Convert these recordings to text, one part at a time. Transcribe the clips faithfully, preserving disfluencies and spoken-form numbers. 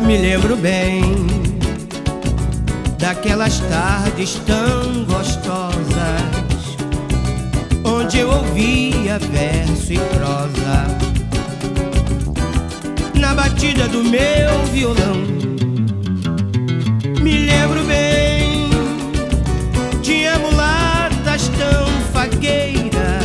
Me lembro bem daquelas tardes tão gostosas, onde eu ouvia verso e prosa na batida do meu violão. Me lembro bem, tinha mulatas tão fagueiras,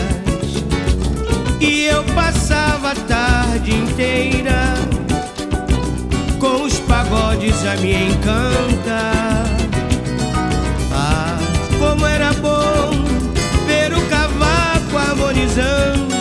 e eu passava a tarde inteira com os pagodes a me encantar. Ah, como era bom ver o cavaco harmonizando,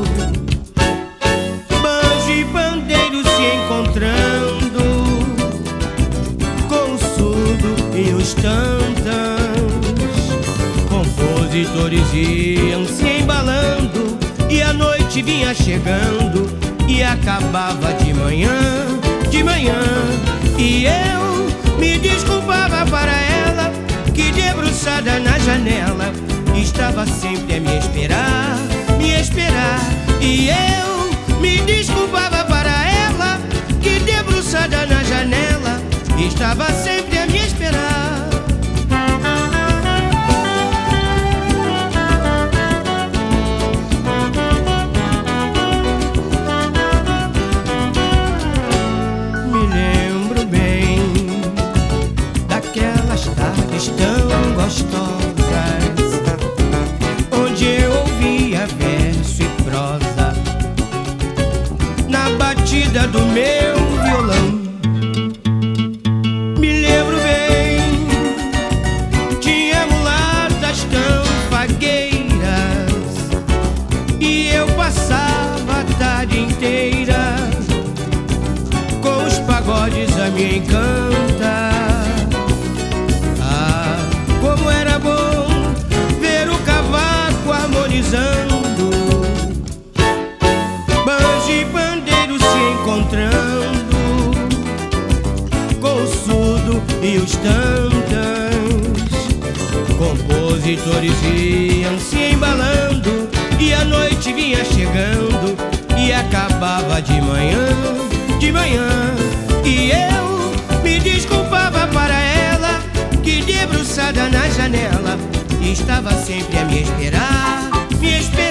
banjo e pandeiro se encontrando, com o surdo e os tantãs. Compositores iam se embalando, e a noite vinha chegando e acabava de manhã, de manhã. E eu me desculpava para ela, que debruçada na janela estava sempre a me esperar, me esperar. E eu me desculpava para ela, que debruçada na janela estava sempre a me esperar. Tão gostosas, onde eu ouvia verso e prosa na batida do meu violão. Me lembro bem, tinha mulatas tão fagueiras, e eu passava a tarde inteira com os pagodes a me encantar. Como era bom ver o cavaco harmonizando, banjo e pandeiro se encontrando, com o surdo e os tantãs. Compositores iam se embalando, e a noite vinha chegando e acabava de manhã, de manhã. E eu me desculpava para ela, que debruçada na janela estava sempre a me esperar, me esperar.